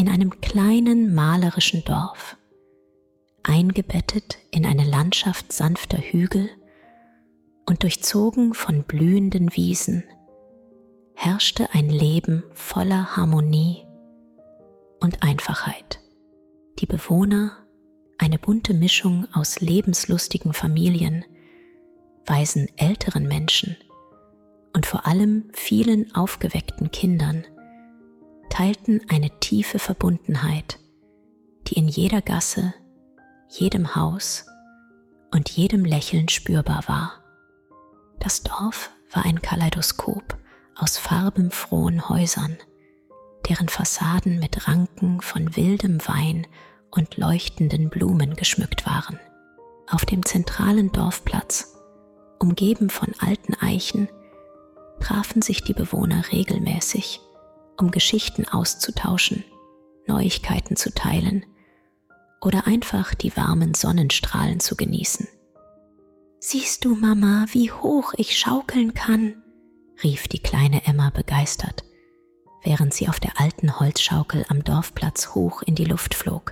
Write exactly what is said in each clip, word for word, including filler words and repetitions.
in einem kleinen malerischen Dorf, eingebettet in eine Landschaft sanfter Hügel und durchzogen von blühenden Wiesen, herrschte ein Leben voller Harmonie und Einfachheit. Die Bewohner, eine bunte Mischung aus lebenslustigen Familien, weisen älteren Menschen und vor allem vielen aufgeweckten Kindern, teilten eine tiefe Verbundenheit, die in jeder Gasse, jedem Haus und jedem Lächeln spürbar war. Das Dorf war ein Kaleidoskop aus farbenfrohen Häusern, deren Fassaden mit Ranken von wildem Wein und leuchtenden Blumen geschmückt waren. Auf dem zentralen Dorfplatz, umgeben von alten Eichen, trafen sich die Bewohner regelmäßig, um Geschichten auszutauschen, Neuigkeiten zu teilen oder einfach die warmen Sonnenstrahlen zu genießen. »Siehst du, Mama, wie hoch ich schaukeln kann?« rief die kleine Emma begeistert, während sie auf der alten Holzschaukel am Dorfplatz hoch in die Luft flog.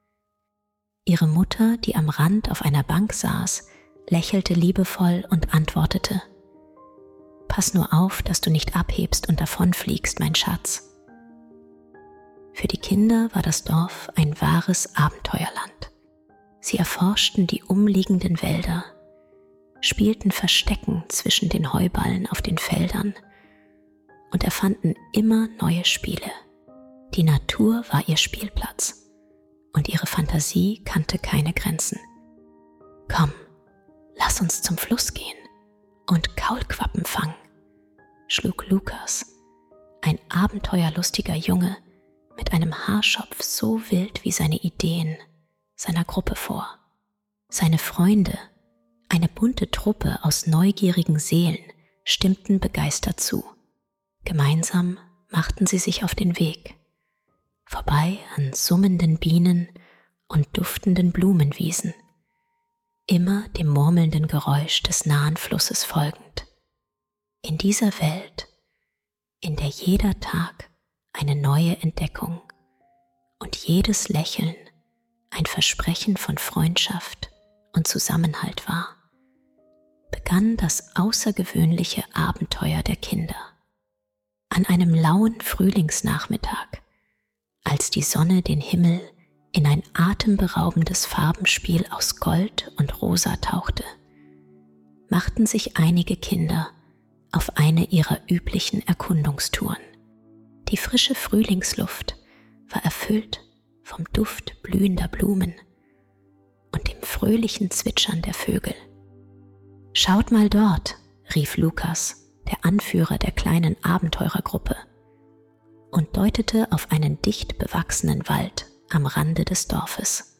Ihre Mutter, die am Rand auf einer Bank saß, lächelte liebevoll und antwortete: »Pass nur auf, dass du nicht abhebst und davonfliegst, mein Schatz.« Für die Kinder war das Dorf ein wahres Abenteuerland. Sie erforschten die umliegenden Wälder, spielten Verstecken zwischen den Heuballen auf den Feldern und erfanden immer neue Spiele. Die Natur war ihr Spielplatz und ihre Fantasie kannte keine Grenzen. »Komm, lass uns zum Fluss gehen und Kaulquappen fangen«, schlug Lukas, ein abenteuerlustiger Junge mit einem Haarschopf so wild wie seine Ideen, seiner Gruppe vor. Seine Freunde, eine bunte Truppe aus neugierigen Seelen, stimmten begeistert zu. Gemeinsam machten sie sich auf den Weg, vorbei an summenden Bienen und duftenden Blumenwiesen, immer dem murmelnden Geräusch des nahen Flusses folgend. In dieser Welt, in der jeder Tag eine neue Entdeckung und jedes Lächeln ein Versprechen von Freundschaft und Zusammenhalt war, begann das außergewöhnliche Abenteuer der Kinder. An einem lauen Frühlingsnachmittag, als die Sonne den Himmel in ein atemberaubendes Farbenspiel aus Gold und Rosa tauchte, machten sich einige Kinder auf eine ihrer üblichen Erkundungstouren. Die frische Frühlingsluft war erfüllt vom Duft blühender Blumen und dem fröhlichen Zwitschern der Vögel. »Schaut mal dort«, rief Lukas, der Anführer der kleinen Abenteurergruppe, und deutete auf einen dicht bewachsenen Wald am Rande des Dorfes.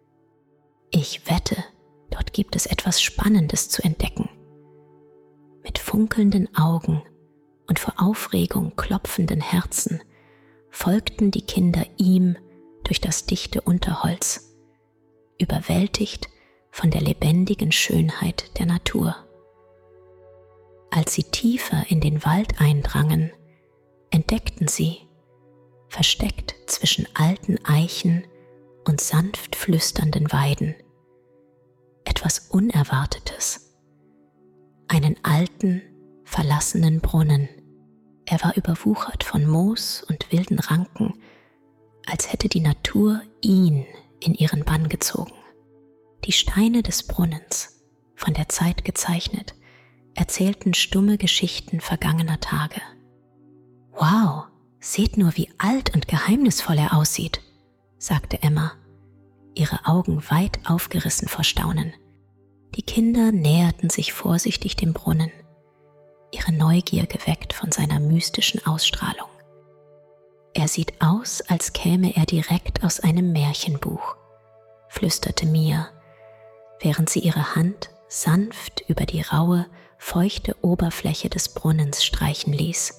»Ich wette, dort gibt es etwas Spannendes zu entdecken.« Mit funkelnden Augen und vor Aufregung klopfenden Herzen folgten die Kinder ihm durch das dichte Unterholz, überwältigt von der lebendigen Schönheit der Natur. Als sie tiefer in den Wald eindrangen, entdeckten sie, versteckt zwischen alten Eichen und sanft flüsternden Weiden, etwas Unerwartetes, einen alten, verlassenen Brunnen. Er war überwuchert von Moos und wilden Ranken, als hätte die Natur ihn in ihren Bann gezogen. Die Steine des Brunnens, von der Zeit gezeichnet, erzählten stumme Geschichten vergangener Tage. »Wow, seht nur, wie alt und geheimnisvoll er aussieht«, sagte Emma, ihre Augen weit aufgerissen vor Staunen. Die Kinder näherten sich vorsichtig dem Brunnen, ihre Neugier geweckt von seiner mystischen Ausstrahlung. »Er sieht aus, als käme er direkt aus einem Märchenbuch«, flüsterte Mia, während sie ihre Hand sanft über die raue, feuchte Oberfläche des Brunnens streichen ließ.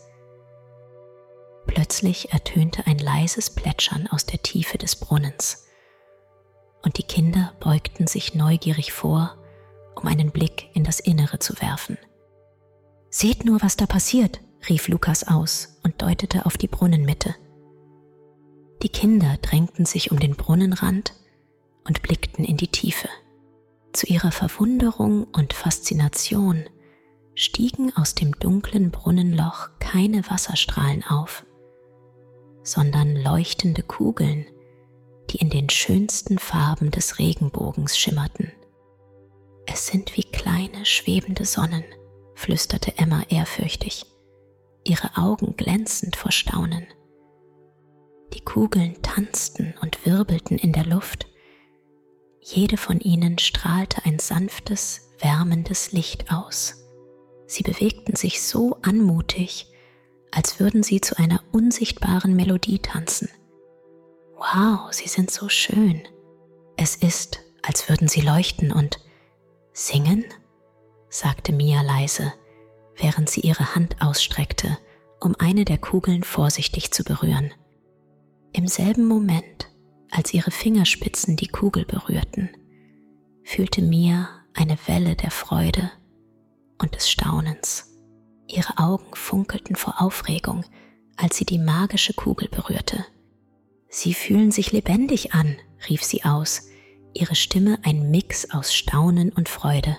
Plötzlich ertönte ein leises Plätschern aus der Tiefe des Brunnens, und die Kinder beugten sich neugierig vor, um einen Blick in das Innere zu werfen. »Seht nur, was da passiert«, rief Lukas aus und deutete auf die Brunnenmitte. Die Kinder drängten sich um den Brunnenrand und blickten in die Tiefe. Zu ihrer Verwunderung und Faszination stiegen aus dem dunklen Brunnenloch keine Wasserstrahlen auf, sondern leuchtende Kugeln, die in den schönsten Farben des Regenbogens schimmerten. »Es sind wie kleine, schwebende Sonnen«, flüsterte Emma ehrfürchtig, ihre Augen glänzend vor Staunen. Die Kugeln tanzten und wirbelten in der Luft. Jede von ihnen strahlte ein sanftes, wärmendes Licht aus. Sie bewegten sich so anmutig, als würden sie zu einer unsichtbaren Melodie tanzen. »Wow, sie sind so schön. Es ist, als würden sie leuchten und singen?«, sagte Mia leise, während sie ihre Hand ausstreckte, um eine der Kugeln vorsichtig zu berühren. Im selben Moment, als ihre Fingerspitzen die Kugel berührten, fühlte Mia eine Welle der Freude und des Staunens. Ihre Augen funkelten vor Aufregung, als sie die magische Kugel berührte. »Sie fühlen sich lebendig an«, rief sie aus, ihre Stimme ein Mix aus Staunen und Freude.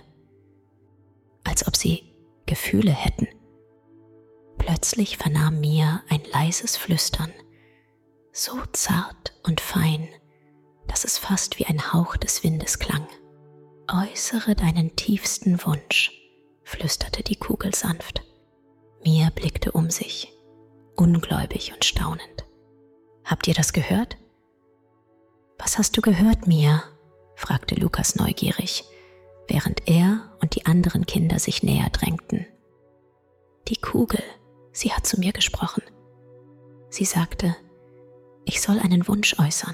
Als ob sie Gefühle hätten. Plötzlich vernahm Mia ein leises Flüstern, so zart und fein, dass es fast wie ein Hauch des Windes klang. »Äußere deinen tiefsten Wunsch«, flüsterte die Kugel sanft. Mia blickte um sich, ungläubig und staunend. »Habt ihr das gehört?« »Was hast du gehört, Mia?«, fragte Lukas neugierig, während er und die anderen Kinder sich näher drängten. »Die Kugel, sie hat zu mir gesprochen. Sie sagte, ich soll einen Wunsch äußern.«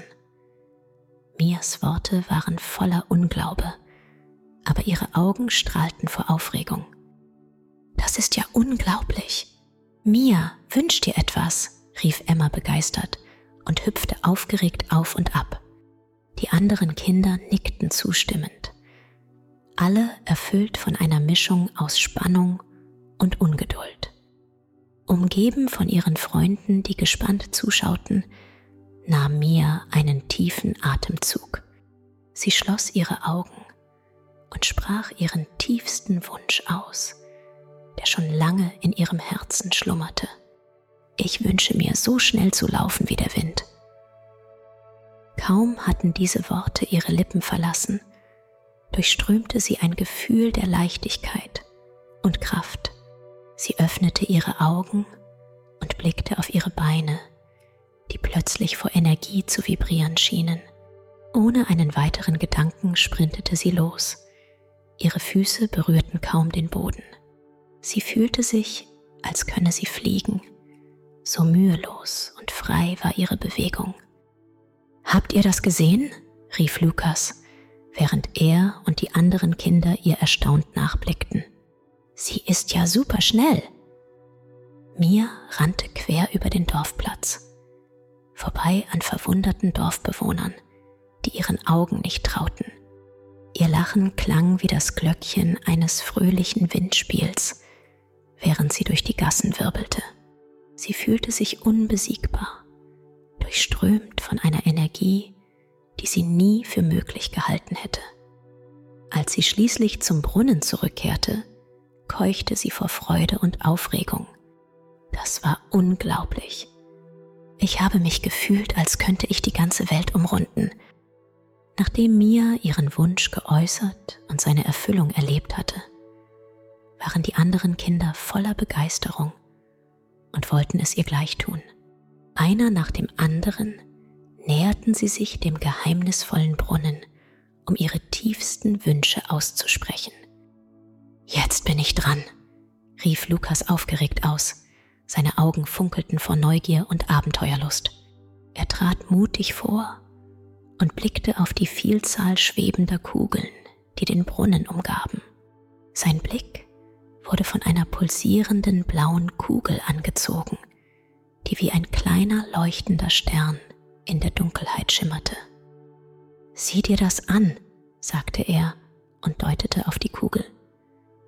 Mias Worte waren voller Unglaube, aber ihre Augen strahlten vor Aufregung. »Das ist ja unglaublich! Mia, wünsch dir etwas«, rief Emma begeistert und hüpfte aufgeregt auf und ab. Die anderen Kinder nickten zustimmend, alle erfüllt von einer Mischung aus Spannung und Ungeduld. Umgeben von ihren Freunden, die gespannt zuschauten, nahm Mia einen tiefen Atemzug. Sie schloss ihre Augen und sprach ihren tiefsten Wunsch aus, der schon lange in ihrem Herzen schlummerte. »Ich wünsche mir, so schnell zu laufen wie der Wind.« Kaum hatten diese Worte ihre Lippen verlassen, durchströmte sie ein Gefühl der Leichtigkeit und Kraft. Sie öffnete ihre Augen und blickte auf ihre Beine, die plötzlich vor Energie zu vibrieren schienen. Ohne einen weiteren Gedanken sprintete sie los. Ihre Füße berührten kaum den Boden. Sie fühlte sich, als könne sie fliegen. So mühelos und frei war ihre Bewegung. »Habt ihr das gesehen?«, rief Lukas, während er und die anderen Kinder ihr erstaunt nachblickten. »Sie ist ja super schnell!« Mia rannte quer über den Dorfplatz, vorbei an verwunderten Dorfbewohnern, die ihren Augen nicht trauten. Ihr Lachen klang wie das Glöckchen eines fröhlichen Windspiels, während sie durch die Gassen wirbelte. Sie fühlte sich unbesiegbar, durchströmt von einer Energie, die sie nie für möglich gehalten hätte. Als sie schließlich zum Brunnen zurückkehrte, keuchte sie vor Freude und Aufregung. Das war unglaublich. Ich habe mich gefühlt, als könnte ich die ganze Welt umrunden. Nachdem Mia ihren Wunsch geäußert und seine Erfüllung erlebt hatte, waren die anderen Kinder voller Begeisterung und wollten es ihr gleich tun. Einer nach dem anderen näherten sie sich dem geheimnisvollen Brunnen, um ihre tiefsten Wünsche auszusprechen. »Jetzt bin ich dran«, rief Lukas aufgeregt aus. Seine Augen funkelten vor Neugier und Abenteuerlust. Er trat mutig vor und blickte auf die Vielzahl schwebender Kugeln, die den Brunnen umgaben. Sein Blick wurde von einer pulsierenden blauen Kugel angezogen, die wie ein kleiner leuchtender Stern in der Dunkelheit schimmerte. »Sieh dir das an«, sagte er und deutete auf die Kugel.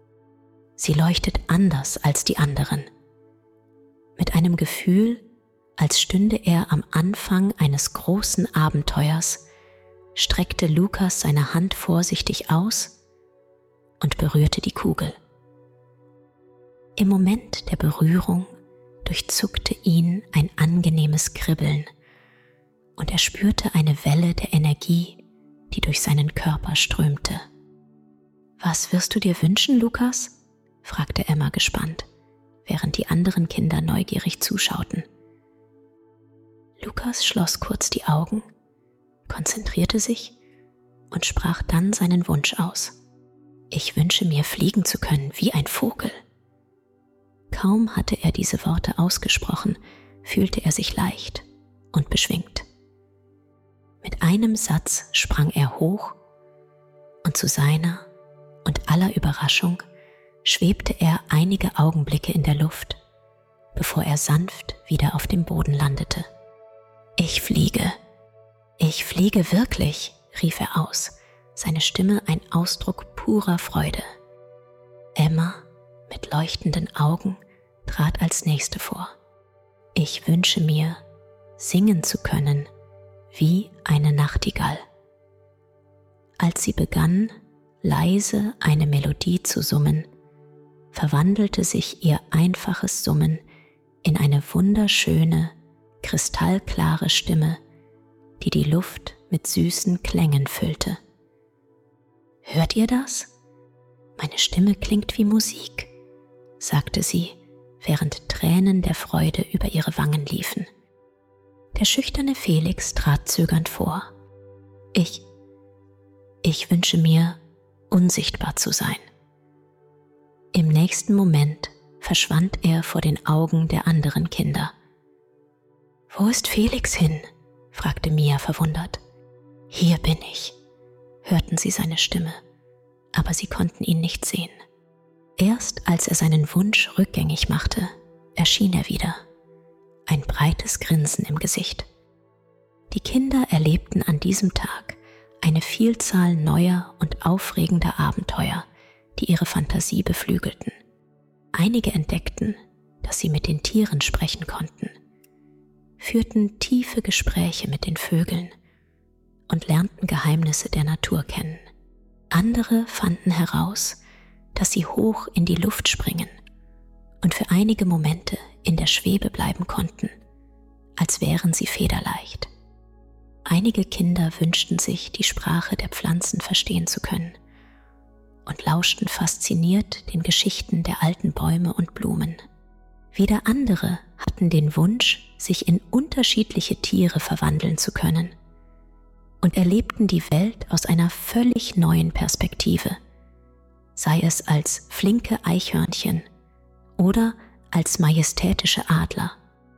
»Sie leuchtet anders als die anderen. Mit einem Gefühl, Als stünde er am Anfang eines großen Abenteuers, streckte Lukas seine Hand vorsichtig aus und berührte die Kugel. Im Moment der Berührung durchzuckte ihn ein angenehmes Kribbeln und er spürte eine Welle der Energie, die durch seinen Körper strömte. »Was wirst du dir wünschen, Lukas?« fragte Emma gespannt, während die anderen Kinder neugierig zuschauten. Lukas schloss kurz die Augen, konzentrierte sich und sprach dann seinen Wunsch aus. »Ich wünsche mir, fliegen zu können wie ein Vogel.« Kaum hatte er diese Worte ausgesprochen, fühlte er sich leicht und beschwingt. Mit einem Satz sprang er hoch und zu seiner und aller Überraschung schwebte er einige Augenblicke in der Luft, bevor er sanft wieder auf dem Boden landete. »Ich fliege, ich fliege wirklich«, rief er aus, seine Stimme ein Ausdruck purer Freude. Emma, mit leuchtenden Augen, trat als Nächste vor. »Ich wünsche mir, singen zu können, wie eine Nachtigall.« Als sie begann, leise eine Melodie zu summen, verwandelte sich ihr einfaches Summen in eine wunderschöne, kristallklare Stimme, die die Luft mit süßen Klängen füllte. »Hört ihr das? Meine Stimme klingt wie Musik«, sagte sie, während Tränen der Freude über ihre Wangen liefen. Der schüchterne Felix trat zögernd vor. »Ich, ich wünsche mir, unsichtbar zu sein.« Im nächsten Moment verschwand er vor den Augen der anderen Kinder. »Wo ist Felix hin?« fragte Mia verwundert. »Hier bin ich«, hörten sie seine Stimme, aber sie konnten ihn nicht sehen. Erst als er seinen Wunsch rückgängig machte, erschien er wieder, ein breites Grinsen im Gesicht. Die Kinder erlebten an diesem Tag eine Vielzahl neuer und aufregender Abenteuer, die ihre Fantasie beflügelten. Einige entdeckten, dass sie mit den Tieren sprechen konnten, führten tiefe Gespräche mit den Vögeln und lernten Geheimnisse der Natur kennen. Andere fanden heraus, dass sie hoch in die Luft springen und für einige Momente in der Schwebe bleiben konnten, als wären sie federleicht. Einige Kinder wünschten sich, die Sprache der Pflanzen verstehen zu können und lauschten fasziniert den Geschichten der alten Bäume und Blumen. Wieder andere hatten den Wunsch, sich in unterschiedliche Tiere verwandeln zu können und erlebten die Welt aus einer völlig neuen Perspektive, sei es als flinke Eichhörnchen oder als majestätische Adler.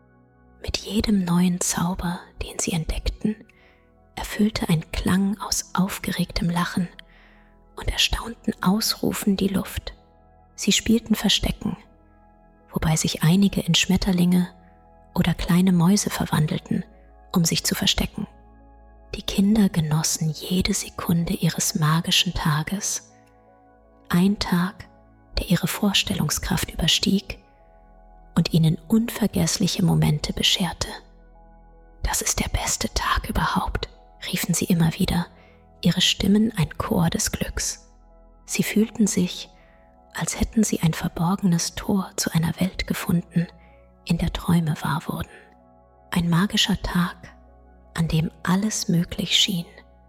Mit jedem neuen Zauber, den sie entdeckten, erfüllte ein Klang aus aufgeregtem Lachen und erstaunten Ausrufen die Luft. Sie spielten Verstecken, wobei sich einige in Schmetterlinge oder kleine Mäuse verwandelten, um sich zu verstecken. Die Kinder genossen jede Sekunde ihres magischen Tages. Ein Tag, der ihre Vorstellungskraft überstieg und ihnen unvergessliche Momente bescherte. »Das ist der beste Tag überhaupt«, riefen sie immer wieder, ihre Stimmen ein Chor des Glücks. Sie fühlten sich, als hätten sie ein verborgenes Tor zu einer Welt gefunden, in der Träume wahr wurden. Ein magischer Tag, an dem alles möglich schien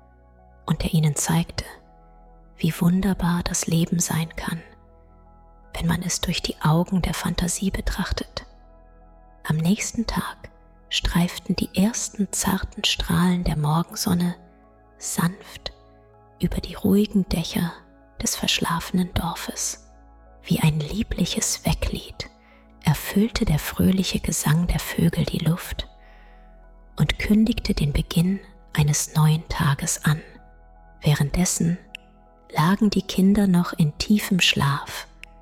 und der ihnen zeigte, wie wunderbar das Leben sein kann, wenn man es durch die Augen der Fantasie betrachtet. Am nächsten Tag streiften die ersten zarten Strahlen der Morgensonne sanft über die ruhigen Dächer des verschlafenen Dorfes. Wie ein liebliches Wecklied erfüllte der fröhliche Gesang der Vögel die Luft und kündigte den Beginn eines neuen Tages an. Währenddessen lagen die Kinder noch in tiefem Schlaf,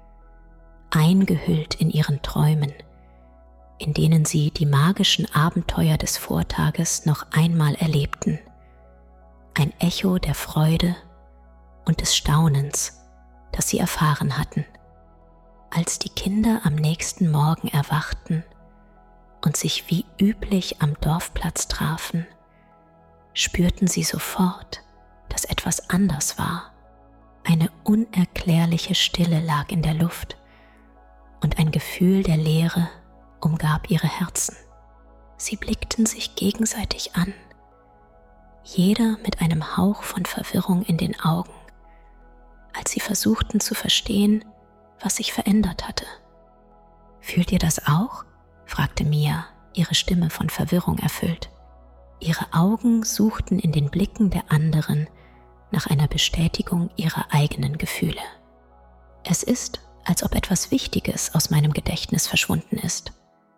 eingehüllt in ihren Träumen, in denen sie die magischen Abenteuer des Vortages noch einmal erlebten. Ein Echo der Freude und des Staunens, das sie erfahren hatten. Als die Kinder am nächsten Morgen erwachten und sich wie üblich am Dorfplatz trafen, spürten sie sofort, dass etwas anders war. Eine unerklärliche Stille lag in der Luft und ein Gefühl der Leere umgab ihre Herzen. Sie blickten sich gegenseitig an, jeder mit einem Hauch von Verwirrung in den Augen, als sie versuchten zu verstehen, was sich verändert hatte. »Fühlt ihr das auch?« fragte Mia, ihre Stimme von Verwirrung erfüllt. Ihre Augen suchten in den Blicken der anderen nach einer Bestätigung ihrer eigenen Gefühle. »Es ist, als ob etwas Wichtiges aus meinem Gedächtnis verschwunden ist.«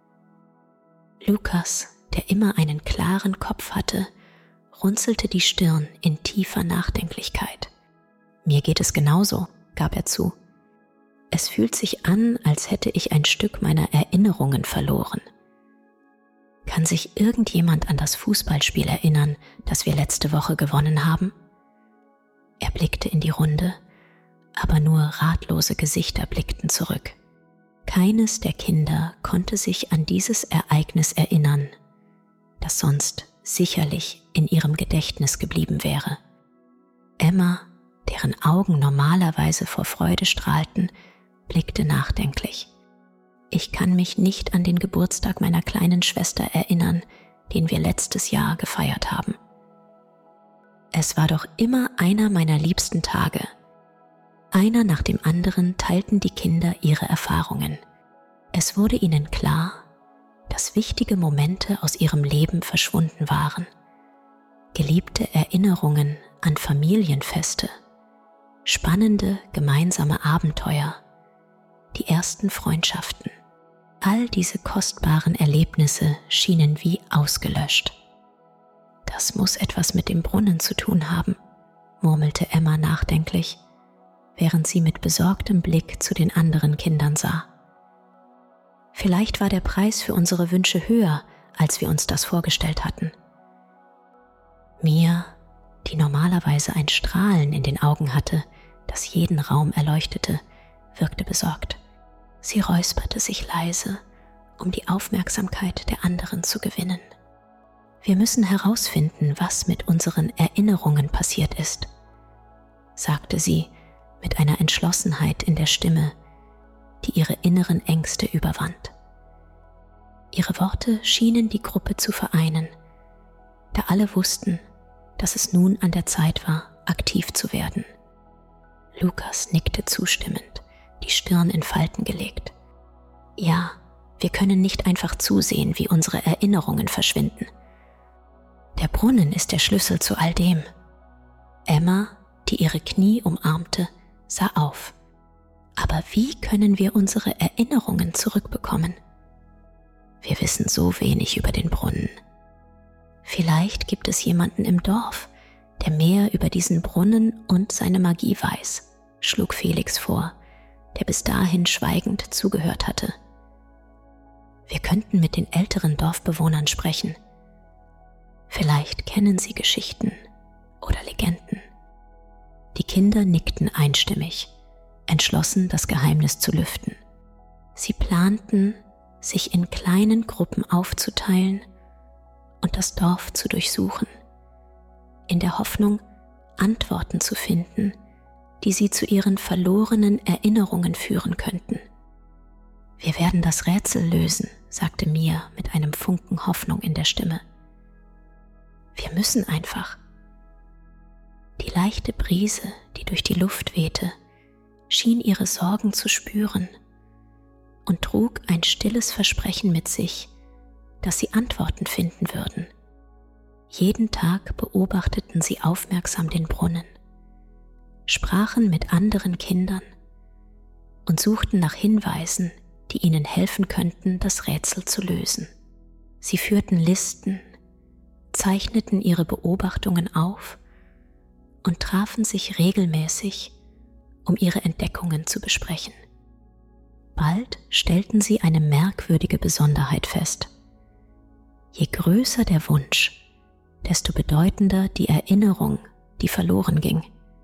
Lukas, der immer einen klaren Kopf hatte, runzelte die Stirn in tiefer Nachdenklichkeit. »Mir geht es genauso«, gab er zu. »Es fühlt sich an, als hätte ich ein Stück meiner Erinnerungen verloren. Kann sich irgendjemand an das Fußballspiel erinnern, das wir letzte Woche gewonnen haben?« Er blickte in die Runde, aber nur ratlose Gesichter blickten zurück. Keines der Kinder konnte sich an dieses Ereignis erinnern, das sonst sicherlich in ihrem Gedächtnis geblieben wäre. Emma, deren Augen normalerweise vor Freude strahlten, blickte nachdenklich. »Ich kann mich nicht an den Geburtstag meiner kleinen Schwester erinnern, den wir letztes Jahr gefeiert haben. Es war doch immer einer meiner liebsten Tage.« Einer nach dem anderen teilten die Kinder ihre Erfahrungen. Es wurde ihnen klar, dass wichtige Momente aus ihrem Leben verschwunden waren. Geliebte Erinnerungen an Familienfeste, spannende gemeinsame Abenteuer, die ersten Freundschaften. All diese kostbaren Erlebnisse schienen wie ausgelöscht. »Das muss etwas mit dem Brunnen zu tun haben«, murmelte Emma nachdenklich, während sie mit besorgtem Blick zu den anderen Kindern sah. »Vielleicht war der Preis für unsere Wünsche höher, als wir uns das vorgestellt hatten.« Mia, die normalerweise ein Strahlen in den Augen hatte, das jeden Raum erleuchtete, wirkte besorgt. Sie räusperte sich leise, um die Aufmerksamkeit der anderen zu gewinnen. »Wir müssen herausfinden, was mit unseren Erinnerungen passiert ist«, sagte sie mit einer Entschlossenheit in der Stimme, die ihre inneren Ängste überwand. Ihre Worte schienen die Gruppe zu vereinen, da alle wussten, dass es nun an der Zeit war, aktiv zu werden. Lukas nickte zustimmend, die Stirn in Falten gelegt. »Ja, wir können nicht einfach zusehen, wie unsere Erinnerungen verschwinden. Der Brunnen ist der Schlüssel zu all dem.« Emma, die ihre Knie umarmte, sah auf. »Aber wie können wir unsere Erinnerungen zurückbekommen? Wir wissen so wenig über den Brunnen. Vielleicht gibt es jemanden im Dorf, der mehr über diesen Brunnen und seine Magie weiß«, schlug Felix vor, der bis dahin schweigend zugehört hatte. »Wir könnten mit den älteren Dorfbewohnern sprechen. Vielleicht kennen sie Geschichten oder Legenden.« Die Kinder nickten einstimmig, entschlossen, das Geheimnis zu lüften. Sie planten, sich in kleinen Gruppen aufzuteilen und das Dorf zu durchsuchen, in der Hoffnung, Antworten zu finden, die sie zu ihren verlorenen Erinnerungen führen könnten. »Wir werden das Rätsel lösen«, sagte Mia mit einem Funken Hoffnung in der Stimme. »Wir müssen einfach.« Die leichte Brise, die durch die Luft wehte, schien ihre Sorgen zu spüren und trug ein stilles Versprechen mit sich, dass sie Antworten finden würden. Jeden Tag beobachteten sie aufmerksam den Brunnen, sprachen mit anderen Kindern und suchten nach Hinweisen, die ihnen helfen könnten, das Rätsel zu lösen. Sie führten Listen, zeichneten ihre Beobachtungen auf und trafen sich regelmäßig, um ihre Entdeckungen zu besprechen. Bald stellten sie eine merkwürdige Besonderheit fest. Je größer der Wunsch, desto bedeutender die Erinnerung, die verloren ging.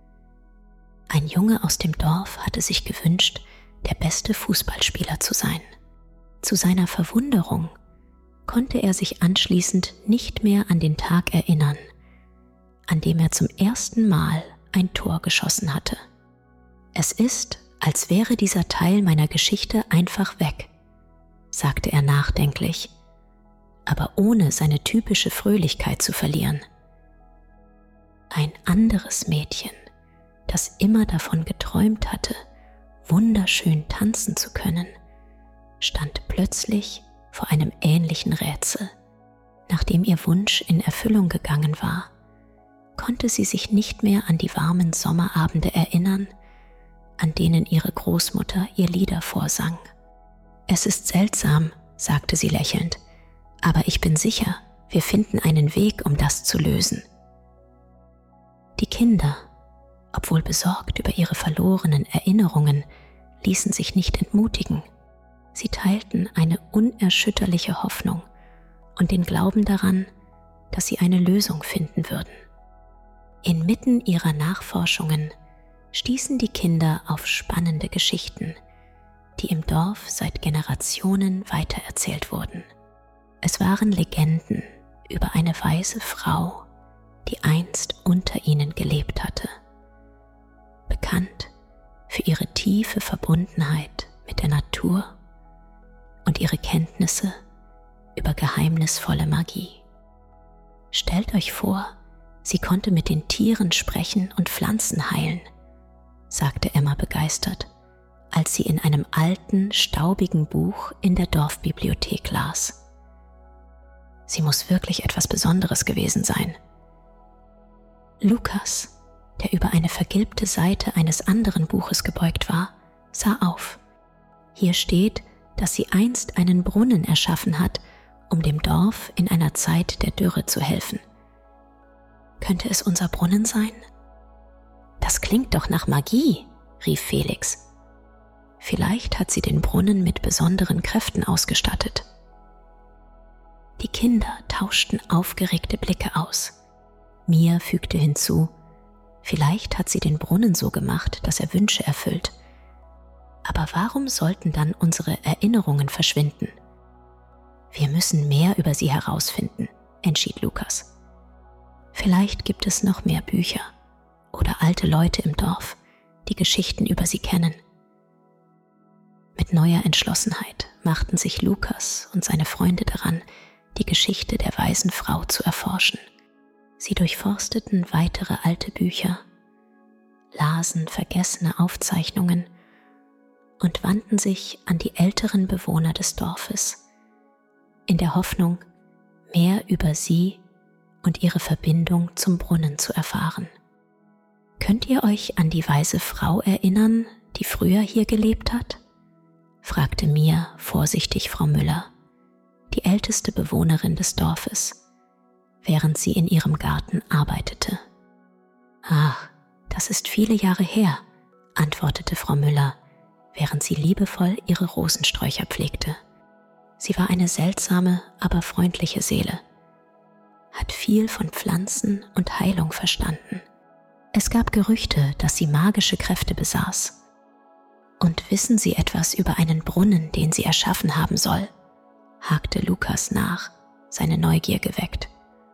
Ein Junge aus dem Dorf hatte sich gewünscht, der beste Fußballspieler zu sein. Zu seiner Verwunderung konnte er sich anschließend nicht mehr an den Tag erinnern, an dem er zum ersten Mal ein Tor geschossen hatte. Es ist, als wäre dieser Teil meiner Geschichte einfach weg, sagte er nachdenklich, aber ohne seine typische Fröhlichkeit zu verlieren. Ein anderes Mädchen, das immer davon geträumt hatte, wunderschön tanzen zu können, stand plötzlich vor einem ähnlichen Rätsel. Nachdem ihr Wunsch in Erfüllung gegangen war, konnte sie sich nicht mehr an die warmen Sommerabende erinnern, an denen ihre Großmutter ihr Lieder vorsang. »Es ist seltsam«, sagte sie lächelnd, »aber ich bin sicher, wir finden einen Weg, um das zu lösen.« Die Kinder, obwohl besorgt über ihre verlorenen Erinnerungen, ließen sich nicht entmutigen. Sie teilten eine unerschütterliche Hoffnung und den Glauben daran, dass sie eine Lösung finden würden. Inmitten ihrer Nachforschungen stießen die Kinder auf spannende Geschichten, die im Dorf seit Generationen weitererzählt wurden. Es waren Legenden über eine weise Frau, die einst unter ihnen gelebt hatte, bekannt für ihre tiefe Verbundenheit mit der Natur und ihre Kenntnisse über geheimnisvolle Magie. Stellt euch vor, sie konnte mit den Tieren sprechen und Pflanzen heilen, sagte Emma begeistert, als sie in einem alten, staubigen Buch in der Dorfbibliothek las. Sie muss wirklich etwas Besonderes gewesen sein. Lukas, der über eine vergilbte Seite eines anderen Buches gebeugt war, sah auf. Hier steht, dass sie einst einen Brunnen erschaffen hat, um dem Dorf in einer Zeit der Dürre zu helfen. Könnte es unser Brunnen sein? Das klingt doch nach Magie, rief Felix. Vielleicht hat sie den Brunnen mit besonderen Kräften ausgestattet. Die Kinder tauschten aufgeregte Blicke aus. Mia fügte hinzu, vielleicht hat sie den Brunnen so gemacht, dass er Wünsche erfüllt. Aber warum sollten dann unsere Erinnerungen verschwinden? Wir müssen mehr über sie herausfinden, entschied Lukas. Vielleicht gibt es noch mehr Bücher oder alte Leute im Dorf, die Geschichten über sie kennen. Mit neuer Entschlossenheit machten sich Lukas und seine Freunde daran, die Geschichte der weisen Frau zu erforschen. Sie durchforsteten weitere alte Bücher, lasen vergessene Aufzeichnungen und wandten sich an die älteren Bewohner des Dorfes, in der Hoffnung, mehr über sie und ihre Verbindung zum Brunnen zu erfahren. Könnt ihr euch an die weise Frau erinnern, die früher hier gelebt hat? Fragte Mia vorsichtig Frau Müller, die älteste Bewohnerin des Dorfes, während sie in ihrem Garten arbeitete. »Ach, das ist viele Jahre her«, antwortete Frau Müller, während sie liebevoll ihre Rosensträucher pflegte. Sie war eine seltsame, aber freundliche Seele, hat viel von Pflanzen und Heilung verstanden. Es gab Gerüchte, dass sie magische Kräfte besaß. Und wissen Sie etwas über einen Brunnen, den sie erschaffen haben soll? Hakte Lukas nach, seine Neugier geweckt.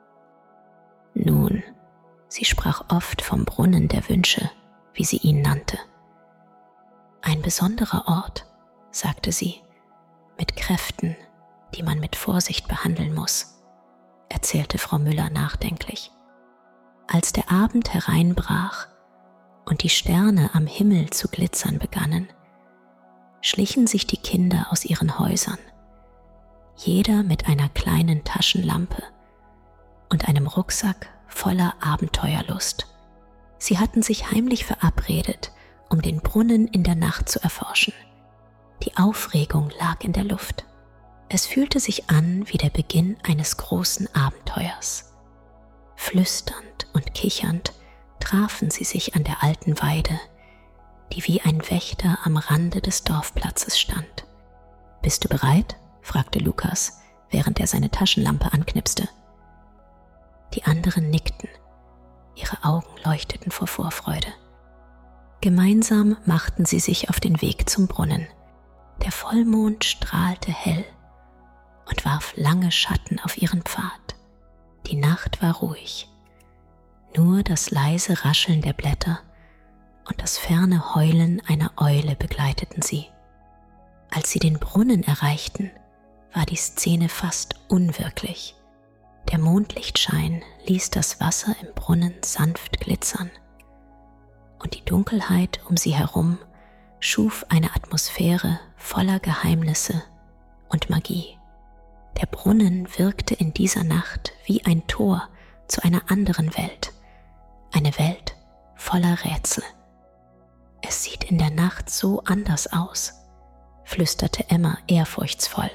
Nun, sie sprach oft vom Brunnen der Wünsche, wie sie ihn nannte. Ein besonderer Ort, sagte sie, mit Kräften, die man mit Vorsicht behandeln muss, erzählte Frau Müller nachdenklich. Als der Abend hereinbrach und die Sterne am Himmel zu glitzern begannen, schlichen sich die Kinder aus ihren Häusern, jeder mit einer kleinen Taschenlampe und einem Rucksack voller Abenteuerlust. Sie hatten sich heimlich verabredet, um den Brunnen in der Nacht zu erforschen. Die Aufregung lag in der Luft. Es fühlte sich an wie der Beginn eines großen Abenteuers. Flüsternd und kichernd trafen sie sich an der alten Weide, die wie ein Wächter am Rande des Dorfplatzes stand. »Bist du bereit?« fragte Lukas, während er seine Taschenlampe anknipste. Die anderen nickten, ihre Augen leuchteten vor Vorfreude. Gemeinsam machten sie sich auf den Weg zum Brunnen. Der Vollmond strahlte hell und warf lange Schatten auf ihren Pfad. Die Nacht war ruhig. Nur das leise Rascheln der Blätter und das ferne Heulen einer Eule begleiteten sie. Als sie den Brunnen erreichten, war die Szene fast unwirklich. Der Mondlichtschein ließ das Wasser im Brunnen sanft glitzern, und die Dunkelheit um sie herum schuf eine Atmosphäre voller Geheimnisse und Magie. Der Brunnen wirkte in dieser Nacht wie ein Tor zu einer anderen Welt, eine Welt voller Rätsel. »Es sieht in der Nacht so anders aus«, flüsterte Emma ehrfurchtsvoll.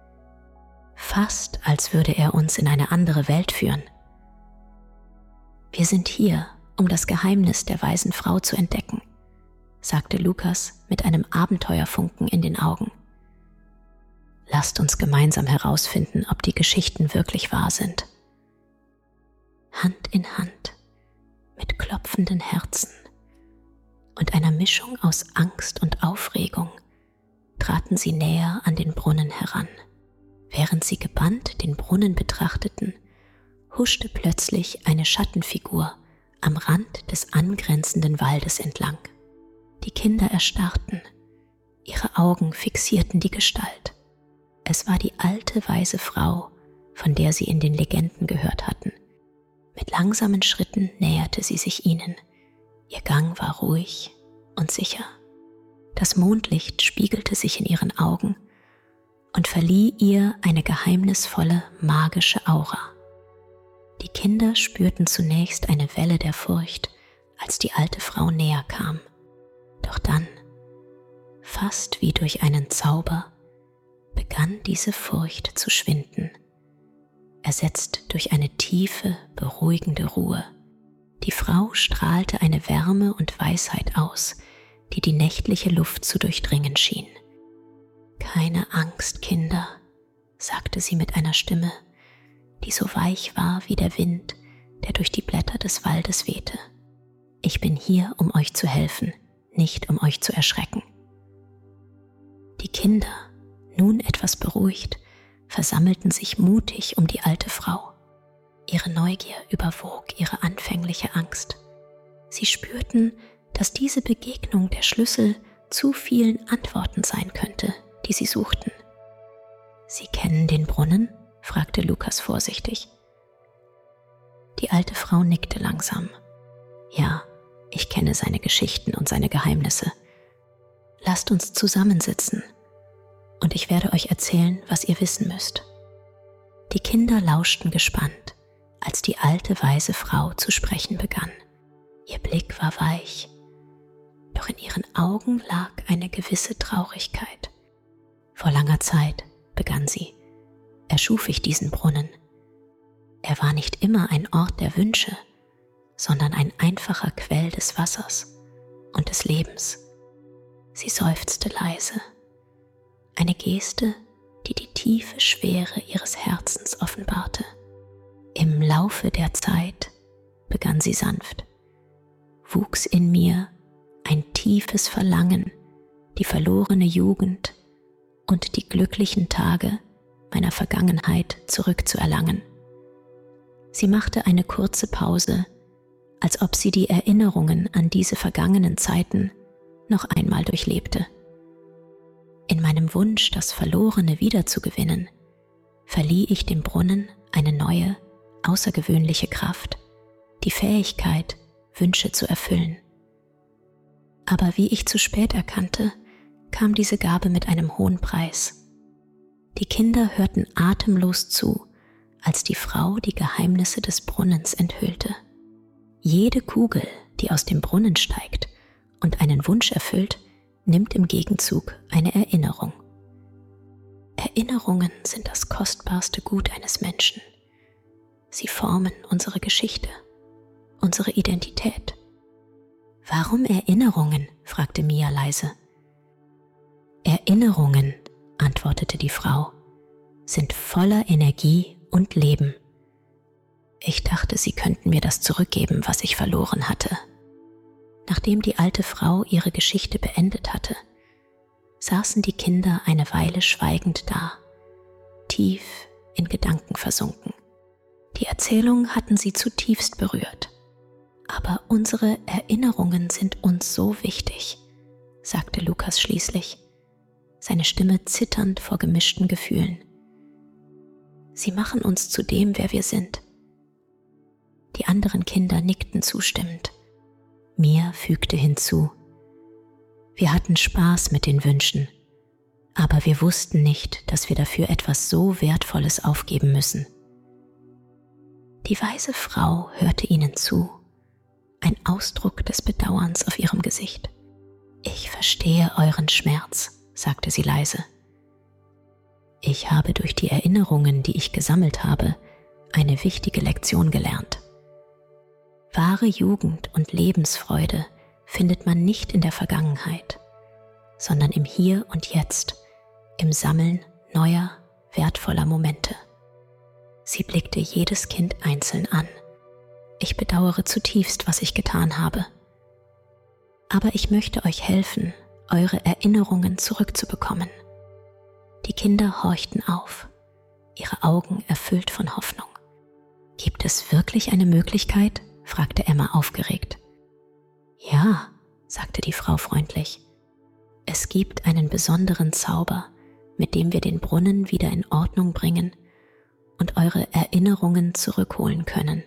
»Fast, als würde er uns in eine andere Welt führen.« »Wir sind hier, um das Geheimnis der weisen Frau zu entdecken«, sagte Lukas mit einem Abenteuerfunken in den Augen. »Lasst uns gemeinsam herausfinden, ob die Geschichten wirklich wahr sind.« Hand in Hand, mit klopfenden Herzen und einer Mischung aus Angst und Aufregung traten sie näher an den Brunnen heran. Während sie gebannt den Brunnen betrachteten, huschte plötzlich eine Schattenfigur am Rand des angrenzenden Waldes entlang. Die Kinder erstarrten, ihre Augen fixierten die Gestalt. Es war die alte weise Frau, von der sie in den Legenden gehört hatten. Mit langsamen Schritten näherte sie sich ihnen. Ihr Gang war ruhig und sicher. Das Mondlicht spiegelte sich in ihren Augen und verlieh ihr eine geheimnisvolle, magische Aura. Die Kinder spürten zunächst eine Welle der Furcht, als die alte Frau näher kam. Doch dann, fast wie durch einen Zauber, begann diese Furcht zu schwinden, ersetzt durch eine tiefe, beruhigende Ruhe. Die Frau strahlte eine Wärme und Weisheit aus, die die nächtliche Luft zu durchdringen schien. »Keine Angst, Kinder«, sagte sie mit einer Stimme, die so weich war wie der Wind, der durch die Blätter des Waldes wehte. »Ich bin hier, um euch zu helfen, nicht um euch zu erschrecken.« Die Kinder, nun etwas beruhigt, versammelten sich mutig um die alte Frau. Ihre Neugier überwog ihre anfängliche Angst. Sie spürten, dass diese Begegnung der Schlüssel zu vielen Antworten sein könnte, die sie suchten. »Sie kennen den Brunnen?« fragte Lukas vorsichtig. Die alte Frau nickte langsam. »Ja, ich kenne seine Geschichten und seine Geheimnisse. Lasst uns zusammensitzen, und ich werde euch erzählen, was ihr wissen müsst.« Die Kinder lauschten gespannt, als die alte weise Frau zu sprechen begann. Ihr Blick war weich, doch in ihren Augen lag eine gewisse Traurigkeit. »Vor langer Zeit«, begann sie, »erschuf ich diesen Brunnen. Er war nicht immer ein Ort der Wünsche, sondern ein einfacher Quell des Wassers und des Lebens.« Sie seufzte leise, eine Geste, die die tiefe Schwere ihres Herzens offenbarte. »Im Laufe der Zeit«, begann sie sanft, »wuchs in mir ein tiefes Verlangen, die verlorene Jugend und die glücklichen Tage meiner Vergangenheit zurückzuerlangen.« Sie machte eine kurze Pause, als ob sie die Erinnerungen an diese vergangenen Zeiten noch einmal durchlebte. In meinem Wunsch, das Verlorene wiederzugewinnen, verlieh ich dem Brunnen eine neue, außergewöhnliche Kraft, die Fähigkeit, Wünsche zu erfüllen. Aber wie ich zu spät erkannte, kam diese Gabe mit einem hohen Preis. Die Kinder hörten atemlos zu, als die Frau die Geheimnisse des Brunnens enthüllte. Jede Kugel, die aus dem Brunnen steigt und einen Wunsch erfüllt, nimmt im Gegenzug eine Erinnerung. Erinnerungen sind das kostbarste Gut eines Menschen. Sie formen unsere Geschichte, unsere Identität. »Warum Erinnerungen?« fragte Mia leise. »Erinnerungen«, antwortete die Frau, »sind voller Energie und Leben. Ich dachte, Sie könnten mir das zurückgeben, was ich verloren hatte.« Nachdem die alte Frau ihre Geschichte beendet hatte, saßen die Kinder eine Weile schweigend da. tief in Gedanken versunken. Die Erzählung hatten sie zutiefst berührt. Aber unsere Erinnerungen sind uns so wichtig, sagte Lukas schließlich, seine Stimme zitternd vor gemischten Gefühlen. Sie machen uns zu dem, wer wir sind. Die anderen Kinder nickten zustimmend. Mia fügte hinzu: Wir hatten Spaß mit den Wünschen, aber wir wussten nicht, dass wir dafür etwas so Wertvolles aufgeben müssen. Die weise Frau hörte ihnen zu, ein Ausdruck des Bedauerns auf ihrem Gesicht. Ich verstehe euren Schmerz, sagte sie leise. Ich habe durch die Erinnerungen, die ich gesammelt habe, eine wichtige Lektion gelernt. Wahre Jugend und Lebensfreude findet man nicht in der Vergangenheit, sondern im Hier und Jetzt, im Sammeln neuer, wertvoller Momente. Sie blickte jedes Kind einzeln an. Ich bedauere zutiefst, was ich getan habe. Aber ich möchte euch helfen, eure Erinnerungen zurückzubekommen. Die Kinder horchten auf, ihre Augen erfüllt von Hoffnung. Gibt es wirklich eine Möglichkeit? Fragte Emma aufgeregt. Ja, sagte die Frau freundlich. Es gibt einen besonderen Zauber, mit dem wir den Brunnen wieder in Ordnung bringen und eure Erinnerungen zurückholen können.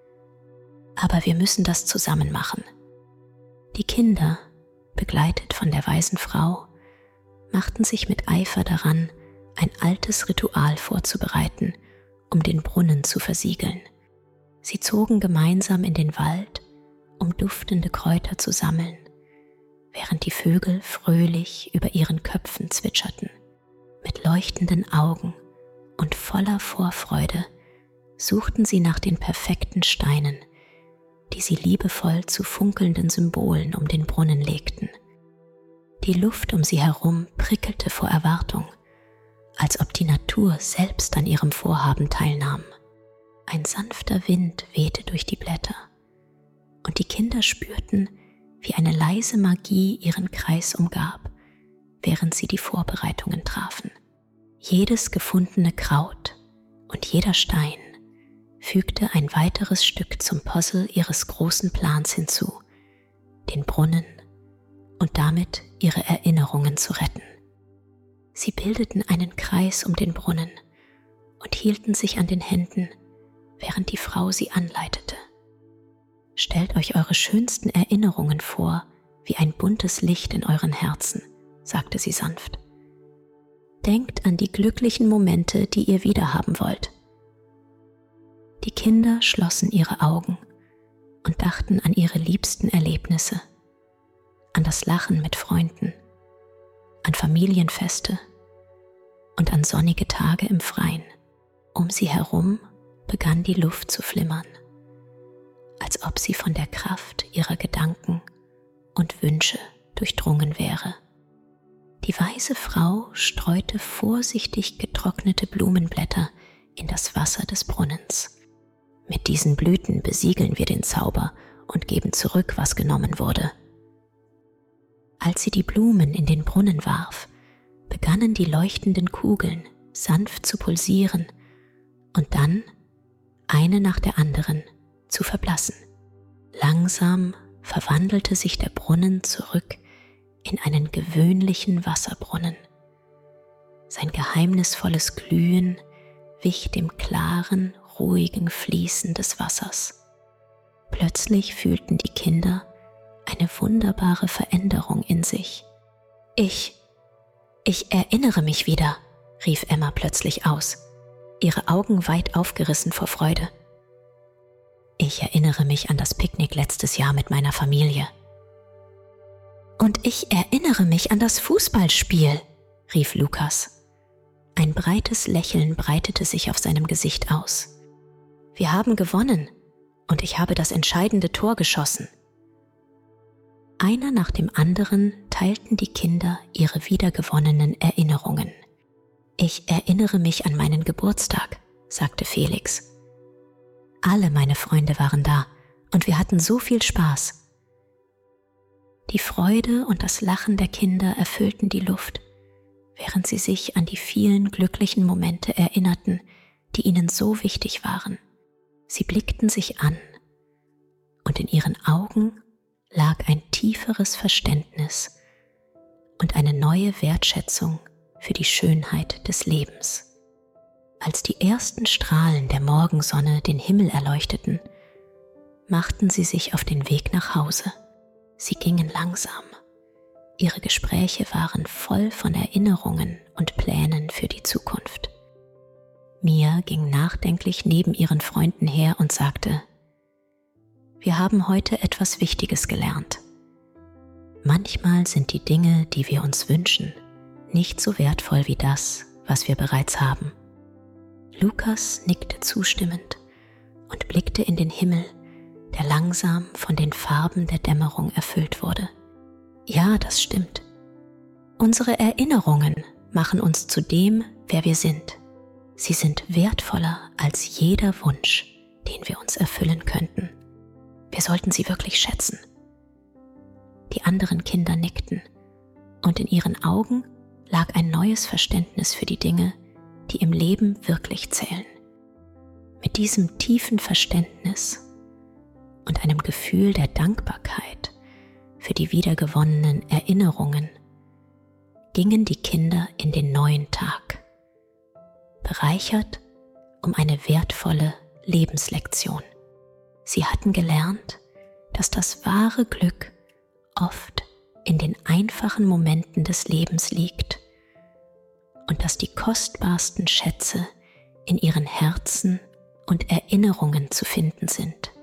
Aber wir müssen das zusammen machen. Die Kinder, begleitet von der weisen Frau, machten sich mit Eifer daran, ein altes Ritual vorzubereiten, um den Brunnen zu versiegeln. Sie zogen gemeinsam in den Wald, um duftende Kräuter zu sammeln, während die Vögel fröhlich über ihren Köpfen zwitscherten. Mit leuchtenden Augen und voller Vorfreude suchten sie nach den perfekten Steinen, die sie liebevoll zu funkelnden Symbolen um den Brunnen legten. Die Luft um sie herum prickelte vor Erwartung, als ob die Natur selbst an ihrem Vorhaben teilnahm. Ein sanfter Wind wehte durch die Blätter, und die Kinder spürten, wie eine leise Magie ihren Kreis umgab, während sie die Vorbereitungen trafen. Jedes gefundene Kraut und jeder Stein fügte ein weiteres Stück zum Puzzle ihres großen Plans hinzu, den Brunnen und damit ihre Erinnerungen zu retten. Sie bildeten einen Kreis um den Brunnen und hielten sich an den Händen, während die Frau sie anleitete. Stellt euch eure schönsten Erinnerungen vor, wie ein buntes Licht in euren Herzen, sagte sie sanft. Denkt an die glücklichen Momente, die ihr wiederhaben wollt. Die Kinder schlossen ihre Augen und dachten an ihre liebsten Erlebnisse, an das Lachen mit Freunden, an Familienfeste und an sonnige Tage im Freien. Um sie herum begann die Luft zu flimmern, als ob sie von der Kraft ihrer Gedanken und Wünsche durchdrungen wäre. Die weise Frau streute vorsichtig getrocknete Blumenblätter in das Wasser des Brunnens. Mit diesen Blüten besiegeln wir den Zauber und geben zurück, was genommen wurde. Als sie die Blumen in den Brunnen warf, begannen die leuchtenden Kugeln sanft zu pulsieren und dann, eine nach der anderen, zu verblassen. Langsam verwandelte sich der Brunnen zurück in einen gewöhnlichen Wasserbrunnen. Sein geheimnisvolles Glühen wich dem klaren, ruhigen Fließen des Wassers. Plötzlich fühlten die Kinder eine wunderbare Veränderung in sich. Ich, ich erinnere mich wieder, rief Emma plötzlich aus, ihre Augen weit aufgerissen vor Freude. Ich erinnere mich an das Picknick letztes Jahr mit meiner Familie. Und ich erinnere mich an das Fußballspiel, rief Lukas. Ein breites Lächeln breitete sich auf seinem Gesicht aus. Wir haben gewonnen und ich habe das entscheidende Tor geschossen. Einer nach dem anderen teilten die Kinder ihre wiedergewonnenen Erinnerungen. Ich erinnere mich an meinen Geburtstag, sagte Felix. Alle meine Freunde waren da und wir hatten so viel Spaß. Die Freude und das Lachen der Kinder erfüllten die Luft, während sie sich an die vielen glücklichen Momente erinnerten, die ihnen so wichtig waren. Sie blickten sich an, und in ihren Augen lag ein tieferes Verständnis und eine neue Wertschätzung für die Schönheit des Lebens. Als die ersten Strahlen der Morgensonne den Himmel erleuchteten, machten sie sich auf den Weg nach Hause. Sie gingen langsam. Ihre Gespräche waren voll von Erinnerungen und Plänen für die Zukunft. Mia ging nachdenklich neben ihren Freunden her und sagte: Wir haben heute etwas Wichtiges gelernt. Manchmal sind die Dinge, die wir uns wünschen, nicht so wertvoll wie das, was wir bereits haben. Lukas nickte zustimmend und blickte in den Himmel, der langsam von den Farben der Dämmerung erfüllt wurde. Ja, das stimmt. Unsere Erinnerungen machen uns zu dem, wer wir sind. Sie sind wertvoller als jeder Wunsch, den wir uns erfüllen könnten. Wir sollten sie wirklich schätzen. Die anderen Kinder nickten, und in ihren Augen lag ein neues Verständnis für die Dinge, die im Leben wirklich zählen. Mit diesem tiefen Verständnis und einem Gefühl der Dankbarkeit für die wiedergewonnenen Erinnerungen gingen die Kinder in den neuen Tag, bereichert um eine wertvolle Lebenslektion. Sie hatten gelernt, dass das wahre Glück oft in den einfachen Momenten des Lebens liegt und dass die kostbarsten Schätze in ihren Herzen und Erinnerungen zu finden sind.